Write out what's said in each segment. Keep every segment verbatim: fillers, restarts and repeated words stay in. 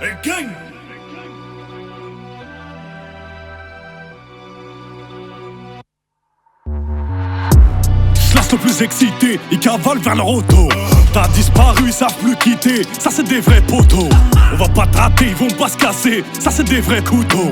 Et gang. Le plus excité, ils cavalent vers leur auto. T'as disparu, ils savent plus quitter. Ça c'est des vrais poteaux. On va pas te rater, ils vont pas se casser. Ça c'est des vrais couteaux.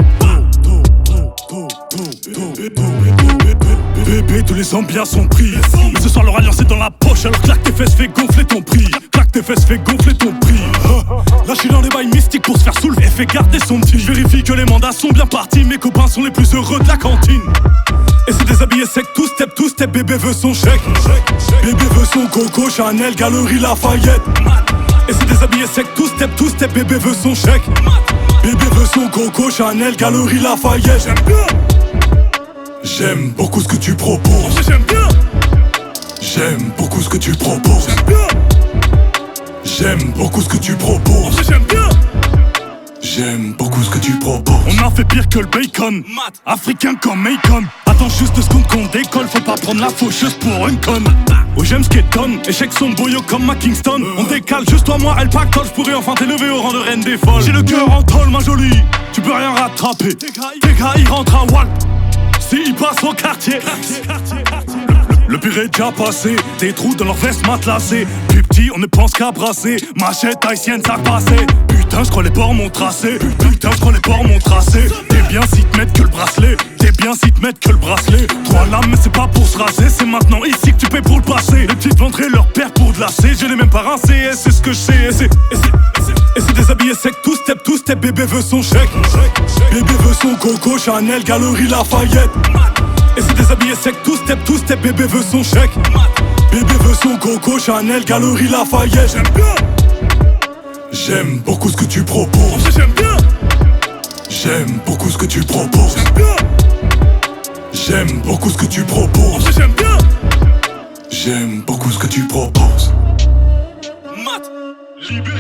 Bébé, tous les ambiants sont pris. Mais ce soir leur alliance est dans la poche. Alors claque tes fesses, fais gonfler ton prix. Claque tes fesses, fais gonfler ton prix. Là je suis dans les bails mystiques pour se faire soulever. Fais garder son petit. Je vérifie que les mandats sont bien partis. Mes copains sont les plus heureux de la cantine. Et c'est déshabillé sec, tout step, tout step, bébé veut son chèque. Bébé veut son Coco, Chanel, Galerie Lafayette. Et c'est déshabillé sec, tout step, tout step, bébé veut son chèque. Bébé veut son Coco, Chanel, Galerie Lafayette. J'aime bien. J'aime beaucoup ce que tu proposes. J'aime bien. J'aime beaucoup ce que tu proposes. J'aime bien. J'aime beaucoup ce que tu proposes. J'aime bien. J'aime beaucoup ce que tu proposes. On a fait pire que le bacon, africain comme Macon. Attends juste deux secondes qu'on décolle, faut pas prendre la faucheuse pour une conne. Oh j'aime ce qu'étonne, échec son boyo comme à Kingston. On décale juste toi moi, elle pactole, j'pourrais enfin t'élever au rang de reine des folles. J'ai le cœur en tôle ma jolie, tu peux rien rattraper. T K I rentre à Walt, si il passe au quartier. Le pire est déjà passé, des trous dans leur veste matelassée. Plus petit, on ne pense qu'à brasser. Machette haïtienne, ça passait. Putain, je crois les ports m'ont tracé. Putain, je crois les ports m'ont tracé. T'es bien si te mettent que le bracelet. T'es bien si te mettent que le bracelet. Trois lames, mais c'est pas pour se raser. C'est maintenant ici que tu payes pour le passé. Les petites vendraient leur père pour de la C. Je n'ai même pas rincé, et c'est ce que je sais. Et c'est, et c'est, et c'est déshabillé sec, tout step, tout step. Bébé veut son chèque. Bébé veut son Coco, Chanel, Galerie Lafayette. Et c'est déshabillé sec, tout step, tout step, bébé veut son chèque. Bébé veut son Coco, Chanel, Galerie Lafayette. J'aime bien. J'aime beaucoup ce que tu proposes. J'aime bien. J'aime beaucoup ce que tu proposes. J'aime bien. J'aime beaucoup ce que tu proposes. J'aime bien. J'aime beaucoup ce que tu proposes. Mat, libéré.